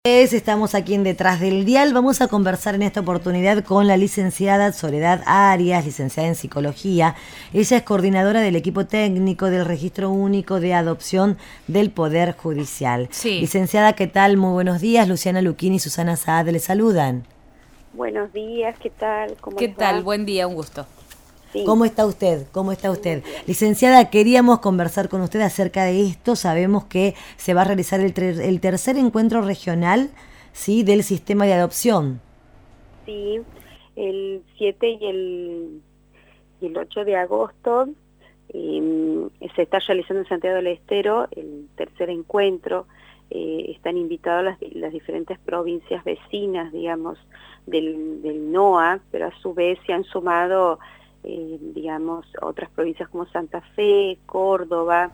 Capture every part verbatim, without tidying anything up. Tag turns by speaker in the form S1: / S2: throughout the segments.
S1: Estamos aquí en Detrás del Dial. Vamos a conversar en esta oportunidad con la licenciada Soledad Arias, licenciada en Psicología. Ella es coordinadora del equipo técnico del Registro Único de Adopción del Poder Judicial.
S2: Sí.
S1: Licenciada, ¿qué tal? Muy buenos días. Luciana Luquini y Susana Saad le saludan.
S3: Buenos días, ¿qué tal? ¿Cómo
S2: ¿Qué
S3: les
S2: tal?
S3: va?
S2: Buen día, un gusto.
S3: Sí.
S1: ¿Cómo está usted? ¿Cómo está usted? Licenciada, queríamos conversar con usted acerca de esto. Sabemos que se va a realizar el, ter- el tercer encuentro regional, ¿sí?, del sistema de adopción.
S3: Sí, el siete y el, y el ocho de agosto eh, se está realizando en Santiago del Estero el tercer encuentro. Eh, están invitadas las, las diferentes provincias vecinas, digamos, del, del N O A, pero a su vez se han sumado Eh, digamos, otras provincias como Santa Fe, Córdoba,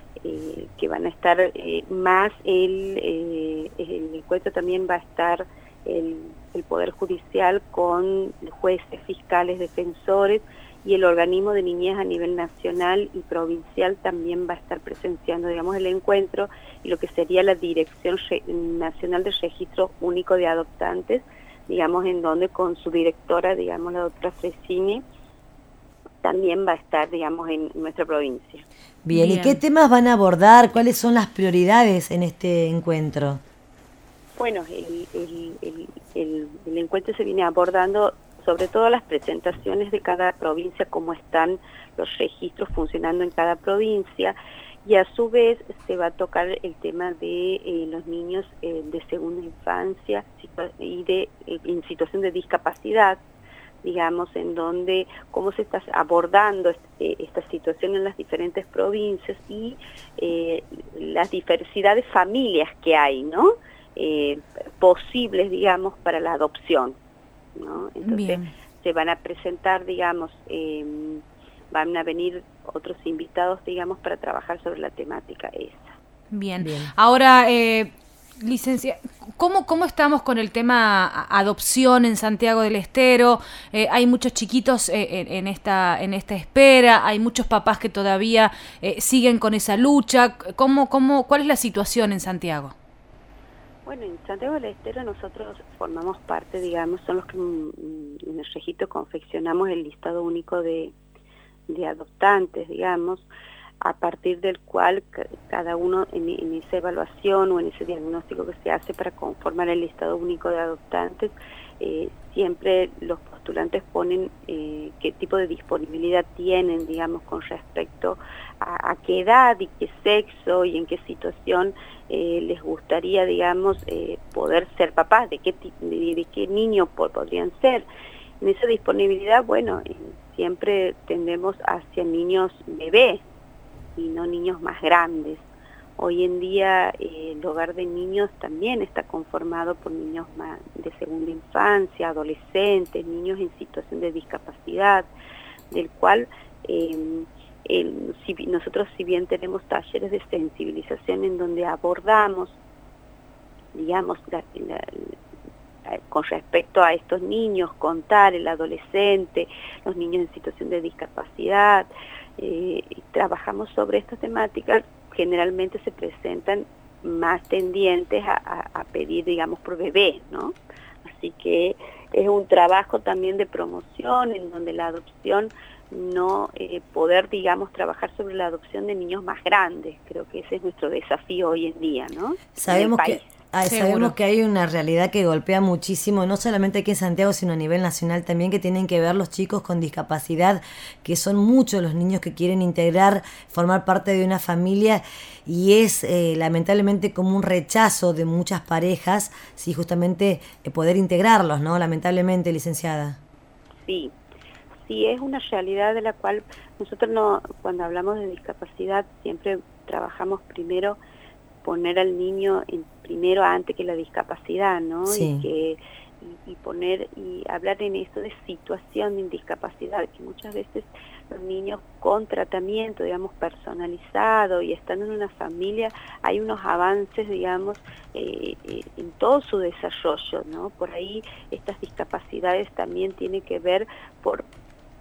S3: eh, que van a estar eh, más el, eh, el encuentro también va a estar el, el Poder Judicial con jueces, fiscales, defensores, y el organismo de niñez a nivel nacional y provincial también va a estar presenciando, digamos, el encuentro, y lo que sería la Dirección Re- Nacional de Registro Único de Adoptantes, digamos, en donde con su directora, digamos, la doctora Fresini, también va a estar, digamos, en nuestra provincia.
S1: Bien,
S2: Bien.
S1: ¿y qué temas van a abordar? ¿Cuáles son las prioridades en este encuentro?
S3: Bueno, el, el, el, el, el encuentro se viene abordando sobre todo las presentaciones de cada provincia, cómo están los registros funcionando en cada provincia, y a su vez se va a tocar el tema de eh, los niños eh, de segunda infancia y de eh, en situación de discapacidad, digamos, en donde cómo se está abordando este, esta situación en las diferentes provincias y eh, las diversidad de familias que hay, ¿no? Eh, posibles, digamos, para la adopción, ¿no? Entonces,
S2: Bien.
S3: se van a presentar, digamos, eh, van a venir otros invitados, digamos, para trabajar sobre la temática esa.
S2: Bien.
S1: Bien.
S2: Ahora, eh, licencia, ¿cómo, ¿cómo estamos con el tema a- adopción en Santiago del Estero? Eh, hay muchos chiquitos eh, en, en esta en esta espera, hay muchos papás que todavía eh, siguen con esa lucha. ¿Cómo, cómo, ¿Cuál es la situación en Santiago?
S3: Bueno, en Santiago del Estero nosotros formamos parte, digamos, son los que mm, en el registro confeccionamos el listado único de, de adoptantes, digamos, a partir del cual cada uno en, en esa evaluación o en ese diagnóstico que se hace para conformar el listado único de adoptantes, eh, siempre los postulantes ponen eh, qué tipo de disponibilidad tienen, digamos, con respecto a, a qué edad y qué sexo y en qué situación eh, les gustaría, digamos, eh, poder ser papás, de qué, de, de qué niño podrían ser. En esa disponibilidad, bueno, eh, siempre tendemos hacia niños bebés y no niños más grandes. Hoy en día eh, el hogar de niños también está conformado por niños más de segunda infancia, adolescentes, niños en situación de discapacidad, del cual eh, el, si, nosotros si bien tenemos talleres de sensibilización en donde abordamos, digamos, la, la, la, con respecto a estos niños, contar el adolescente, los niños en situación de discapacidad, eh, trabajamos sobre estas temáticas, generalmente se presentan más tendientes a, a, a pedir, digamos, por bebé, ¿no? Así que es un trabajo también de promoción en donde la adopción, no eh, poder, digamos, trabajar sobre la adopción de niños más grandes. Creo que ese es nuestro desafío hoy en día, ¿no?
S1: Sabemos
S3: en el país.
S1: que ah, sabemos que hay una realidad que golpea muchísimo, no solamente aquí en Santiago, sino a nivel nacional también, que tienen que ver los chicos con discapacidad, que son muchos los niños que quieren integrar, formar parte de una familia, y es eh, lamentablemente como un rechazo de muchas parejas, sí, justamente eh, poder integrarlos, ¿no? Lamentablemente, licenciada.
S3: Sí, sí, es una realidad de la cual nosotros no, cuando hablamos de discapacidad siempre trabajamos primero poner al niño en primero antes que la discapacidad, ¿no?
S1: Sí.
S3: Y que y, y poner y hablar en esto de situación de discapacidad, que muchas veces los niños con tratamiento, digamos, personalizado y estando en una familia, hay unos avances, digamos, eh, eh, en todo su desarrollo, ¿no? Por ahí estas discapacidades también tienen que ver por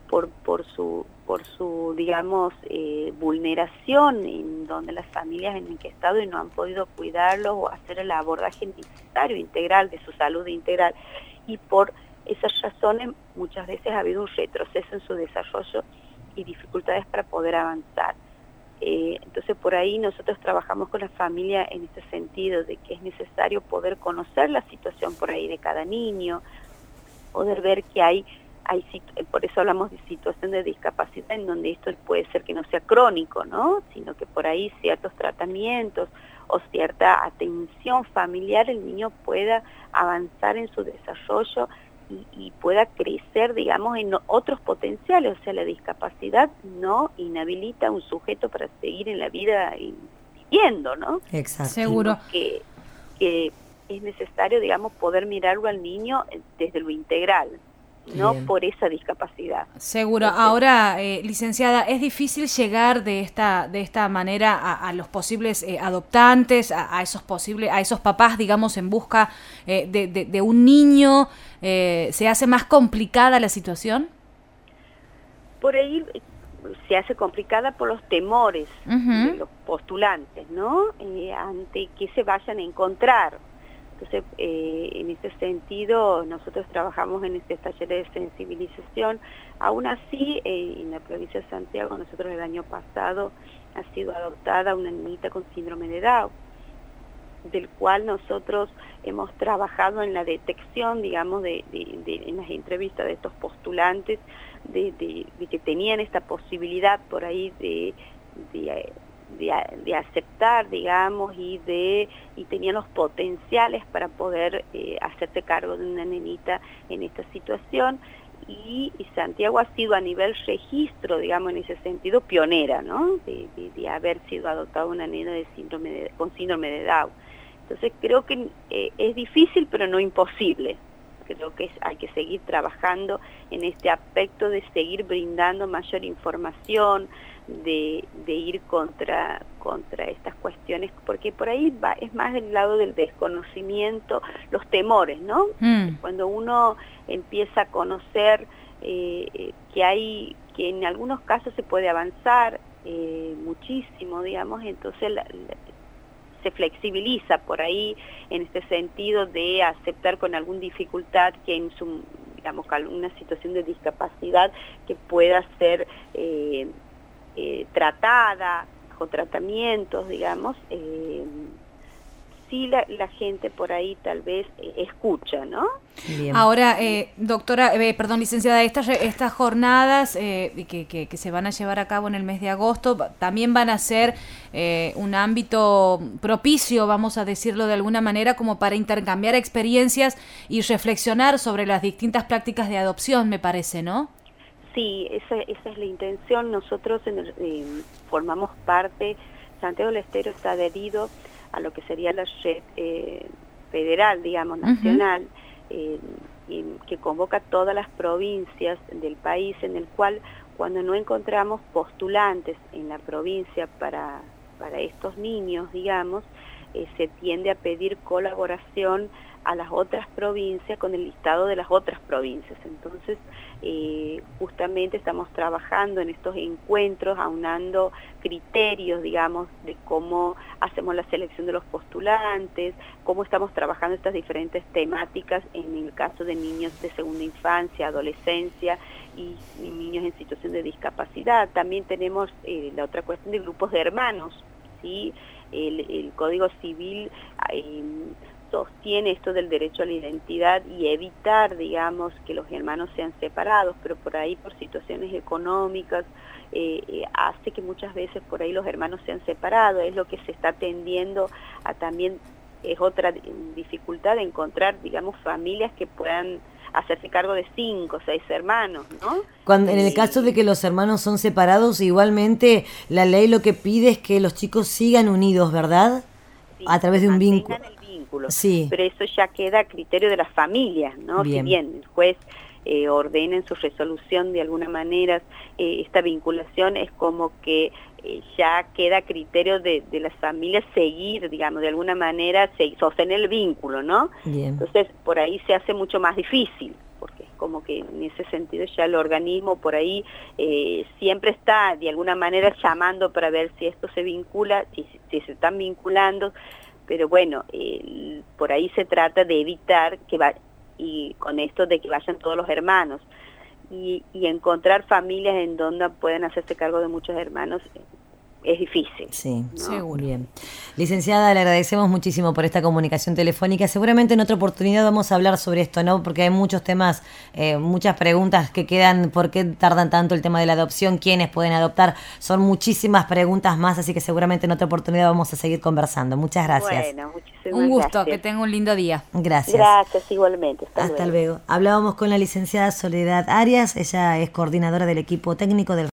S3: por, por su, por su digamos, eh, vulneración, en donde las familias en qué estado y no han podido cuidarlos o hacer el abordaje necesario, integral, de su salud integral, y por esas razones muchas veces ha habido un retroceso en su desarrollo y dificultades para poder avanzar. Eh, entonces por ahí nosotros trabajamos con la familia en este sentido, de que es necesario poder conocer la situación por ahí de cada niño, poder ver que hay, hay por eso hablamos de situación de discapacidad, en donde esto puede ser que no sea crónico, ¿no? Sino que por ahí ciertos tratamientos o cierta atención familiar, el niño pueda avanzar en su desarrollo y, y pueda crecer, digamos, en otros potenciales. O sea, la discapacidad no inhabilita a un sujeto para seguir en la vida y viviendo, ¿no?
S1: Exacto.
S2: Seguro.
S3: Que, que es necesario, digamos, poder mirarlo al niño desde lo integral, no Bien. Por esa discapacidad.
S2: Seguro. Entonces, ahora, eh, licenciada, ¿es difícil llegar de esta de esta manera a, a los posibles eh, adoptantes, a, a esos posibles, a esos papás, digamos, en busca eh, de, de, de un niño? Eh, ¿Se hace más complicada la situación?
S3: Por ahí se hace complicada por los temores uh-huh. de los postulantes, ¿no? Eh, ante que se vayan a encontrar. Entonces, eh, en ese sentido, nosotros trabajamos en este taller de sensibilización. Aún así, eh, en la provincia de Santiago, nosotros el año pasado ha sido adoptada una niñita con síndrome de Down, del cual nosotros hemos trabajado en la detección, digamos, de, de, de, en las entrevistas de estos postulantes, de, de, de que tenían esta posibilidad por ahí de... de De, de aceptar, digamos, y de y tenían los potenciales para poder eh, hacerse cargo de una nenita en esta situación, y, y Santiago ha sido a nivel registro, digamos, en ese sentido, pionera, ¿no? De, de, de haber sido adoptada una nena de síndrome de, con síndrome de Down. Entonces creo que eh, es difícil, pero no imposible. Creo que es, hay que seguir trabajando en este aspecto de seguir brindando mayor información, de, de ir contra, contra estas cuestiones, porque por ahí va, es más del lado del desconocimiento, los temores, ¿no? Mm. Cuando uno empieza a conocer eh, que hay, que en algunos casos se puede avanzar eh, muchísimo, digamos, entonces la, la, se flexibiliza por ahí en este sentido de aceptar con alguna dificultad que en su, digamos, una situación de discapacidad que pueda ser eh, eh, tratada con tratamientos, digamos, eh, sí la, la gente por ahí tal vez eh, escucha, ¿no?
S2: Bien. Ahora, eh, doctora, eh, perdón, licenciada, estas estas jornadas eh, que, que, que se van a llevar a cabo en el mes de agosto también van a ser eh, un ámbito propicio, vamos a decirlo de alguna manera, como para intercambiar experiencias y reflexionar sobre las distintas prácticas de adopción, me parece, ¿no?
S3: Sí, esa, esa es la intención. Nosotros en el, eh, formamos parte, Santiago del Estero está adherido a lo que sería la red eh, federal, digamos, nacional, uh-huh. eh, y, que convoca todas las provincias del país, en el cual cuando no encontramos postulantes en la provincia para, para estos niños, digamos, eh, se tiende a pedir colaboración a las otras provincias con el listado de las otras provincias. Entonces, eh, justamente estamos trabajando en estos encuentros, aunando criterios, digamos, de cómo hacemos la selección de los postulantes, cómo estamos trabajando estas diferentes temáticas en el caso de niños de segunda infancia, adolescencia y, y niños en situación de discapacidad. También tenemos eh, la otra cuestión de grupos de hermanos, ¿sí? El, el Código Civil eh, sostiene esto del derecho a la identidad y evitar, digamos, que los hermanos sean separados, pero por ahí por situaciones económicas eh, eh, hace que muchas veces por ahí los hermanos sean separados. Es lo que se está tendiendo a también, es otra dificultad de encontrar, digamos, familias que puedan hacerse cargo de cinco o seis hermanos, ¿no?
S1: Cuando, en el caso de que los hermanos son separados, igualmente la ley lo que pide es que los chicos sigan unidos, ¿verdad?
S3: Sí,
S1: a través de un vínculo.
S3: El vínculo.
S1: Sí.
S3: Pero eso ya queda a criterio de las familias, ¿no?
S1: Bien.
S3: Si bien el juez eh, ordena en su resolución de alguna manera eh, esta vinculación, es como que eh, ya queda a criterio de, de las familias seguir, digamos, de alguna manera se, sostener el vínculo, ¿no?
S1: Bien.
S3: Entonces, por ahí se hace mucho más difícil, porque como que en ese sentido ya el organismo por ahí eh, siempre está de alguna manera llamando para ver si esto se vincula, si, si se están vinculando, pero bueno, eh, por ahí se trata de evitar que va, y con esto de que vayan todos los hermanos, y, y encontrar familias en donde puedan hacerse cargo de muchos hermanos es difícil.
S1: Sí,
S3: ¿no?
S1: seguro. Bien. Licenciada, le agradecemos muchísimo por esta comunicación telefónica. Seguramente en otra oportunidad vamos a hablar sobre esto, ¿no? Porque hay muchos temas, eh, muchas preguntas que quedan. ¿Por qué tardan tanto el tema de la adopción? ¿Quiénes pueden adoptar? Son muchísimas preguntas más, así que seguramente en otra oportunidad vamos a seguir conversando. Muchas gracias.
S3: Bueno, muchísimas
S2: Un gusto,
S3: gracias.
S2: que tenga un lindo día.
S1: Gracias.
S3: Gracias, igualmente. Hasta,
S1: Hasta
S3: luego.
S1: luego. Hablábamos con la licenciada Soledad Arias, ella es coordinadora del equipo técnico del